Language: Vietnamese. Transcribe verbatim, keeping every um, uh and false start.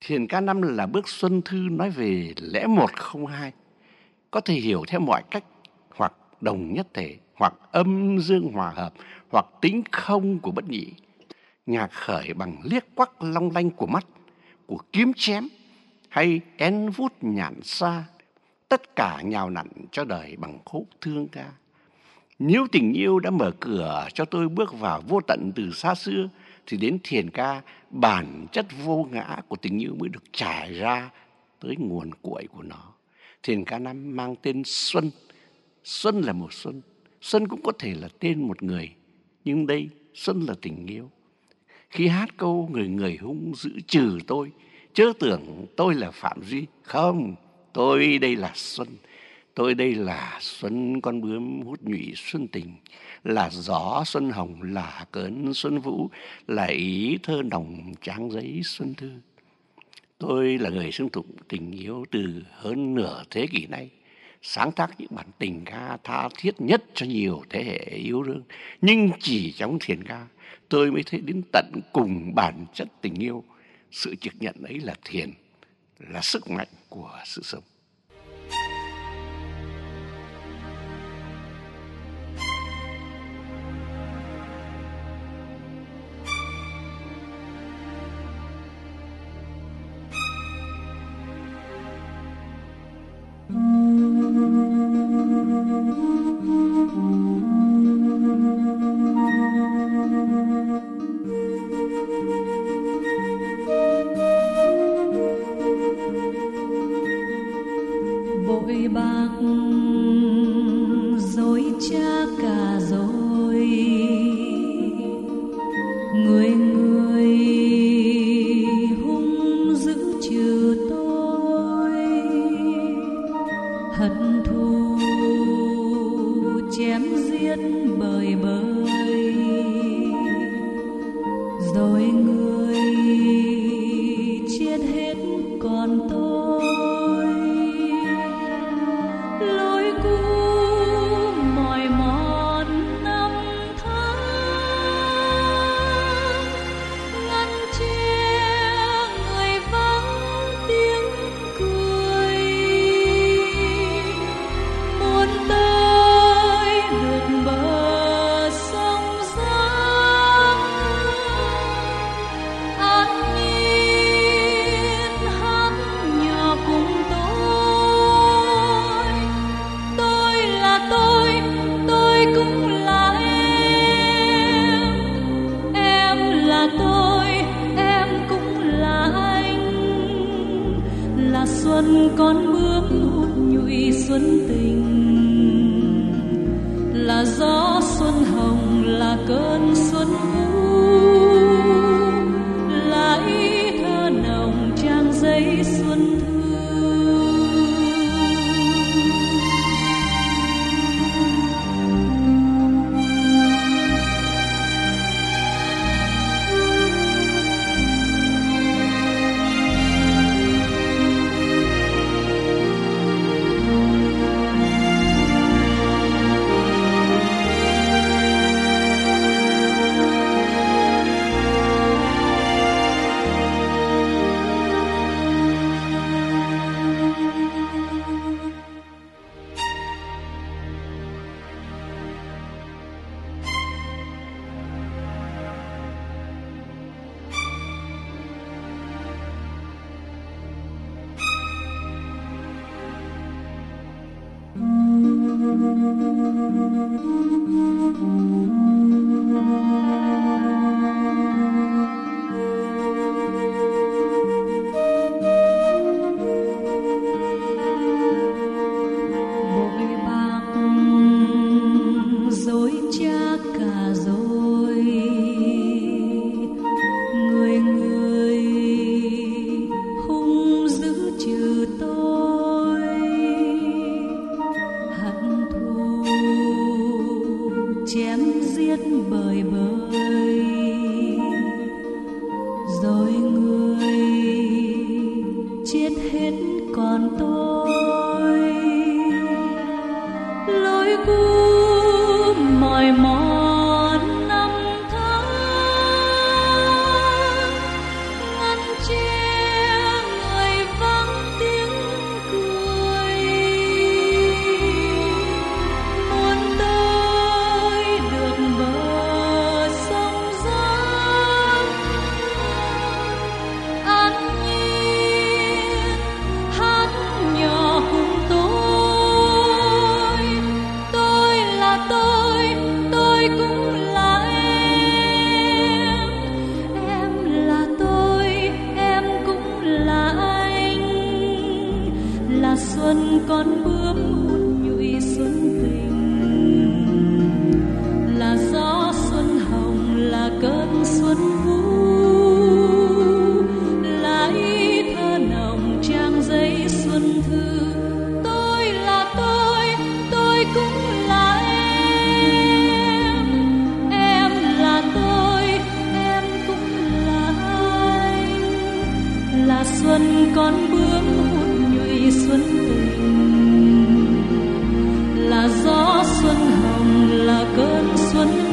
Thiền ca năm là bước Xuân Thư nói về lẽ một không hai, có thể hiểu theo mọi cách, hoặc đồng nhất thể, hoặc âm dương hòa hợp, hoặc tính không của bất nhị. Nhạc khởi bằng liếc quắc long lanh của mắt, của kiếm chém, hay én vút nhạn xa, tất cả nhào nặn cho đời bằng khúc thương ca. Nếu tình yêu đã mở cửa cho tôi bước vào vô tận từ xa xưa, thì đến thiền ca bản chất vô ngã của tình yêu mới được trải ra tới nguồn cội của nó. Thiền ca năm mang tên Xuân. Xuân là mùa xuân. Xuân cũng có thể là tên một người, nhưng đây Xuân là tình yêu. Khi hát câu người người hung dữ trừ tôi, chớ tưởng tôi là Phạm Duy. Không, tôi đây là Xuân. Tôi đây là Xuân con bướm hút nhụy xuân tình, là gió xuân hồng, là cơn xuân vũ, là ý thơ nồng trang giấy xuân thư. Tôi là người xưng tụng tình yêu từ hơn nửa thế kỷ nay, sáng tác những bản tình ca tha thiết nhất cho nhiều thế hệ yêu đương. Nhưng chỉ trong thiền ca, tôi mới thấy đến tận cùng bản chất tình yêu. Sự trực nhận ấy là thiền, là sức mạnh của sự sống. Bội bạc dối trá cả rồi, người người hung dữ trừ tôi, hận thù chém giết bời bời, rồi người chết hết còn tôi. Lối cũ mỏi mòn năm tháng, ngăn che người vắng tiếng cười. Muốn tới được bờ sông Giang, an nhiên hát nhỏ cùng tôi. Tôi là tôi, tôi cũng là em. Em là tôi, em cũng là anh. Là xuân con bướm hút nhụy xuân tình, là gió xuân hồng, là cơn xuân vũ, là ý thơ nồng trang giấy xuân thư. Bội bạc dối trá cả rồi, người người hung dữ trừ tôi, hận thù chém giết bời bời, rồi người chết hết còn tôi. Lối cũ mỏi mòn năm tháng, ngăn che xuân con bướm hút nhụy xuân tình, là gió xuân hồng là cơn xuân vũ, là ý thơ nồng trang giấy xuân thư. Tôi là tôi, tôi cũng là em, em là tôi, em cũng là anh, là xuân con bướm hút nhụy xuân tình, là gió xuân hồng là cơn xuân